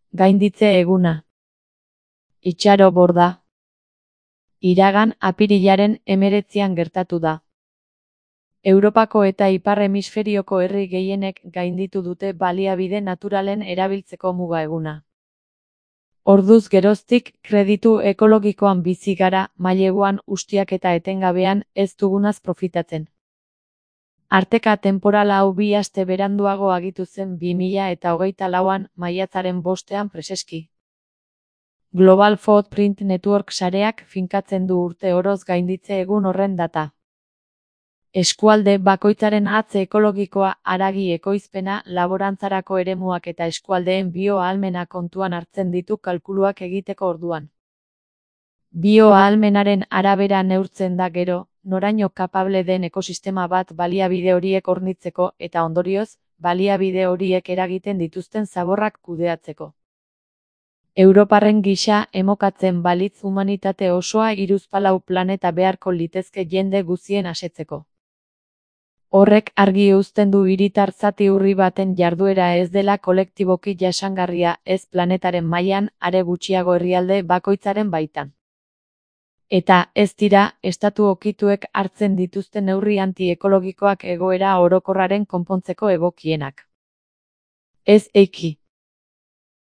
Gainditze eguna. Itxaro borda. Iragan apirilaren 19an gertatu da. Europako eta Ipar Hemisferioko herri gehienek gainditu dute baliabide naturalen erabiltzeko muga eguna. Orduz geroztik, kreditu ekologikoan bizi gara, maileguan, ustiak eta etengabean, ez dugunaz profitatzen. Arteka temporal hau 2 aste beranduago agitu zen 2024an, maiatzaren 5ean preseski. Global Footprint Network sareak finkatzen du urte oroz gainditze egun horren data. Eskualde bakoitzaren hatze ekologikoa, haragi ekoizpena, laborantzarako eremuak eta eskualdeen bio-ahalmena kontuan hartzen ditu kalkuluak egiteko orduan. Bio-ahalmenaren arabera neurtzen da gero, noraino kapable den ekosistema bat baliabide horiek hornitzeko eta ondorioz, baliabide horiek eragiten dituzten zaborrak kudeatzeko. Europarren gisa emokatzen balitz humanitate osoa hiruzpalau planeta beharko litezke jende guztien asetzeko. Horrek argi uzten du hiritar zati urri baten jarduera ez dela kolektiboki jasangarria ez planetaren mailan, are gutxiago herrialde bakoitzaren baitan. Eta, ez dira, estatu okituek hartzen dituzten neurri antiekologikoak egoera orokorraren konpontzeko egokienak. Ez eiki.